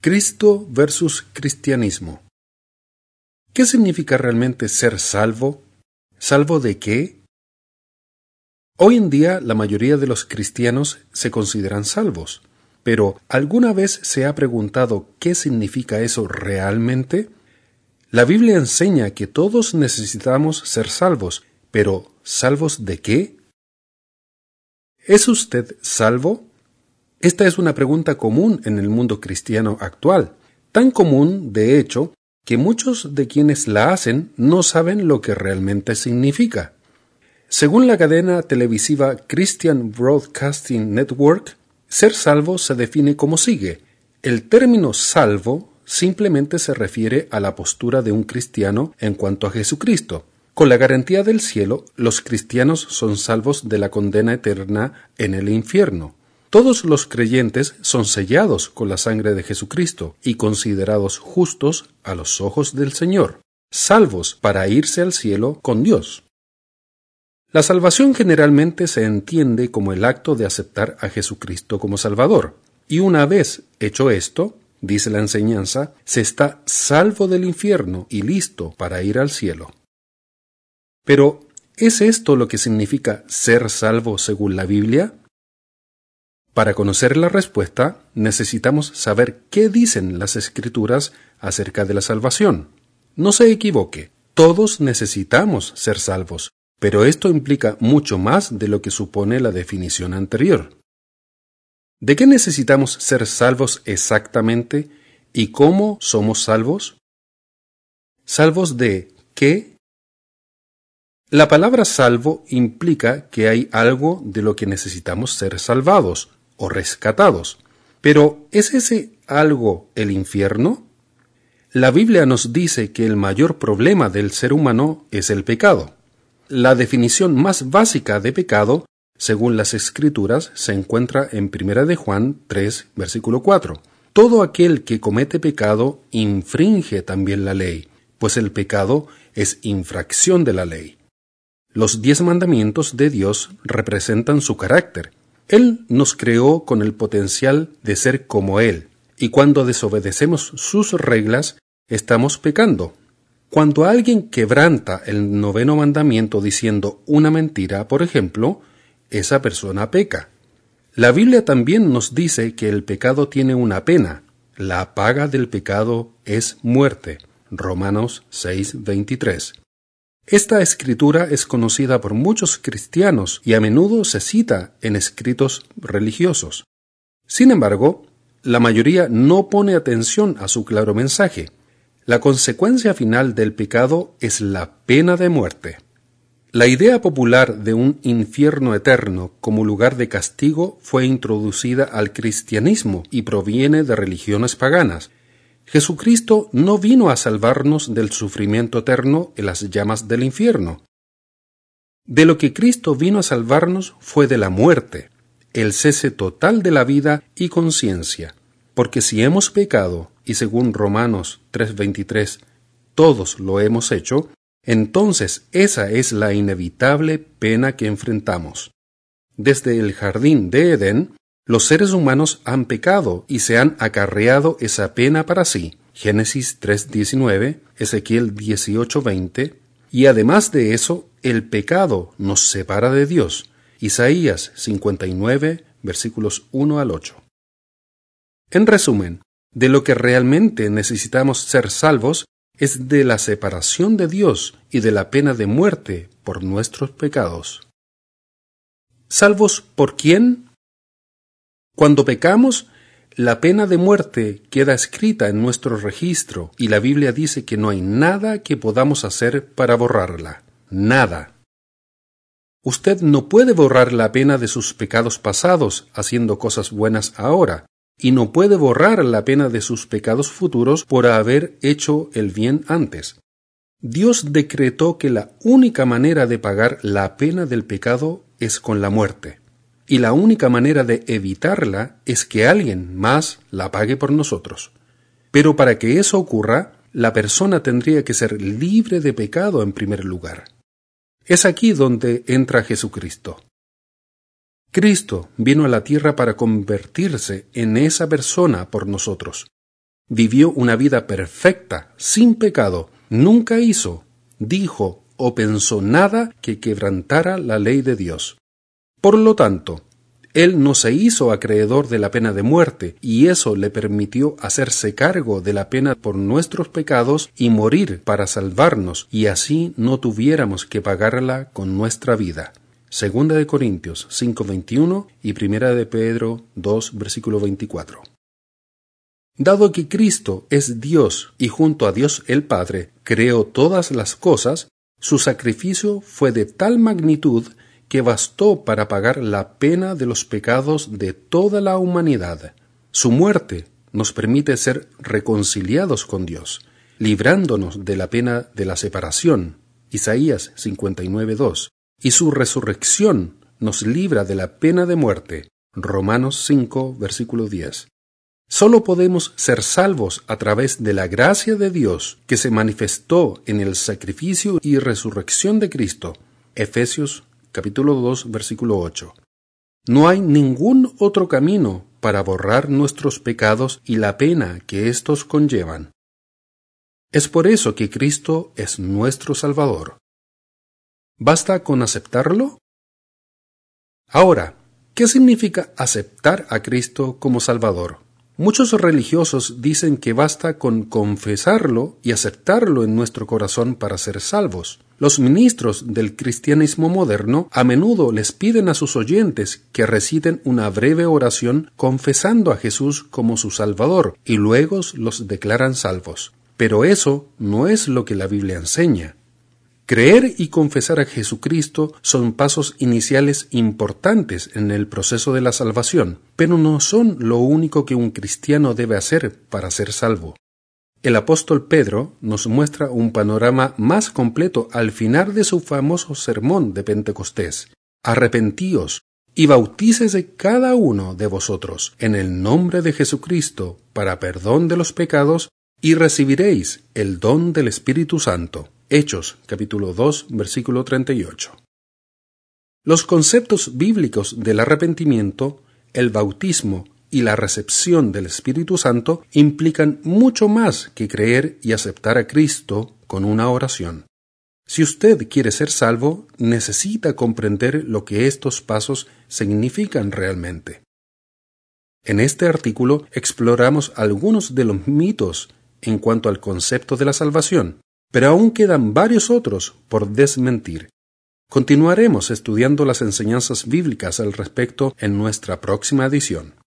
Cristo versus cristianismo. ¿Qué significa realmente ser salvo? ¿Salvo de qué? Hoy en día la mayoría de los cristianos se consideran salvos, pero ¿alguna vez se ha preguntado qué significa eso realmente? La Biblia enseña que todos necesitamos ser salvos, pero ¿salvos de qué? ¿Es usted salvo? Esta es una pregunta común en el mundo cristiano actual, tan común, de hecho, que muchos de quienes la hacen no saben lo que realmente significa. Según la cadena televisiva Christian Broadcasting Network, ser salvo se define como sigue. El término salvo simplemente se refiere a la postura de un cristiano en cuanto a Jesucristo. Con la garantía del cielo, los cristianos son salvos de la condena eterna en el infierno. Todos los creyentes son sellados con la sangre de Jesucristo y considerados justos a los ojos del Señor, salvos para irse al cielo con Dios. La salvación generalmente se entiende como el acto de aceptar a Jesucristo como Salvador, y una vez hecho esto, dice la enseñanza, se está salvo del infierno y listo para ir al cielo. Pero, ¿es esto lo que significa ser salvo según la Biblia? Para conocer la respuesta, necesitamos saber qué dicen las Escrituras acerca de la salvación. No se equivoque, todos necesitamos ser salvos, pero esto implica mucho más de lo que supone la definición anterior. ¿De qué necesitamos ser salvos exactamente y cómo somos salvos? ¿Salvos de qué? La palabra salvo implica que hay algo de lo que necesitamos ser salvados o rescatados. Pero, ¿es ese algo el infierno? La Biblia nos dice que el mayor problema del ser humano es el pecado. La definición más básica de pecado, según las Escrituras, se encuentra en 1 de Juan 3, versículo 4. Todo aquel que comete pecado infringe también la ley, pues el pecado es infracción de la ley. Los 10 mandamientos de Dios representan su carácter. Él nos creó con el potencial de ser como Él, y cuando desobedecemos sus reglas, estamos pecando. Cuando alguien quebranta el 9º mandamiento diciendo una mentira, por ejemplo, esa persona peca. La Biblia también nos dice que el pecado tiene una pena. La paga del pecado es muerte. Romanos 6:23. Esta escritura es conocida por muchos cristianos y a menudo se cita en escritos religiosos. Sin embargo, la mayoría no pone atención a su claro mensaje. La consecuencia final del pecado es la pena de muerte. La idea popular de un infierno eterno como lugar de castigo fue introducida al cristianismo y proviene de religiones paganas. Jesucristo no vino a salvarnos del sufrimiento eterno en las llamas del infierno. De lo que Cristo vino a salvarnos fue de la muerte, el cese total de la vida y conciencia. Porque si hemos pecado, y según Romanos 3:23, todos lo hemos hecho, entonces esa es la inevitable pena que enfrentamos. Desde el jardín de Edén, los seres humanos han pecado y se han acarreado esa pena para sí. Génesis 3:19, Ezequiel 18:20, y además de eso, el pecado nos separa de Dios. Isaías 59, versículos 1 al 8. En resumen, de lo que realmente necesitamos ser salvos es de la separación de Dios y de la pena de muerte por nuestros pecados. ¿Salvos por quién? Cuando pecamos, la pena de muerte queda escrita en nuestro registro y la Biblia dice que no hay nada que podamos hacer para borrarla. Nada. Usted no puede borrar la pena de sus pecados pasados haciendo cosas buenas ahora, y no puede borrar la pena de sus pecados futuros por haber hecho el bien antes. Dios decretó que la única manera de pagar la pena del pecado es con la muerte. Y la única manera de evitarla es que alguien más la pague por nosotros. Pero para que eso ocurra, la persona tendría que ser libre de pecado en primer lugar. Es aquí donde entra Jesucristo. Cristo vino a la tierra para convertirse en esa persona por nosotros. Vivió una vida perfecta, sin pecado. Nunca hizo, dijo o pensó nada que quebrantara la ley de Dios. Por lo tanto, Él no se hizo acreedor de la pena de muerte, y eso le permitió hacerse cargo de la pena por nuestros pecados y morir para salvarnos, y así no tuviéramos que pagarla con nuestra vida. Segunda de Corintios 5:21 y Primera de Pedro 2, versículo 24. Dado que Cristo es Dios y junto a Dios el Padre creó todas las cosas, su sacrificio fue de tal magnitud que bastó para pagar la pena de los pecados de toda la humanidad. Su muerte nos permite ser reconciliados con Dios, librándonos de la pena de la separación, Isaías 59:2, y su resurrección nos libra de la pena de muerte, Romanos 5, versículo 10. Solo podemos ser salvos a través de la gracia de Dios que se manifestó en el sacrificio y resurrección de Cristo, Efesios capítulo 2, versículo 8. No hay ningún otro camino para borrar nuestros pecados y la pena que éstos conllevan. Es por eso que Cristo es nuestro Salvador. ¿Basta con aceptarlo? Ahora, ¿qué significa aceptar a Cristo como Salvador? Muchos religiosos dicen que basta con confesarlo y aceptarlo en nuestro corazón para ser salvos. Los ministros del cristianismo moderno a menudo les piden a sus oyentes que reciten una breve oración confesando a Jesús como su Salvador y luego los declaran salvos. Pero eso no es lo que la Biblia enseña. Creer y confesar a Jesucristo son pasos iniciales importantes en el proceso de la salvación, pero no son lo único que un cristiano debe hacer para ser salvo. El apóstol Pedro nos muestra un panorama más completo al final de su famoso sermón de Pentecostés. Arrepentíos y bautícese cada uno de vosotros en el nombre de Jesucristo para perdón de los pecados y recibiréis el don del Espíritu Santo. Hechos, capítulo 2, versículo 38. Los conceptos bíblicos del arrepentimiento, el bautismo y la recepción del Espíritu Santo implican mucho más que creer y aceptar a Cristo con una oración. Si usted quiere ser salvo, necesita comprender lo que estos pasos significan realmente. En este artículo exploramos algunos de los mitos en cuanto al concepto de la salvación, pero aún quedan varios otros por desmentir. Continuaremos estudiando las enseñanzas bíblicas al respecto en nuestra próxima edición.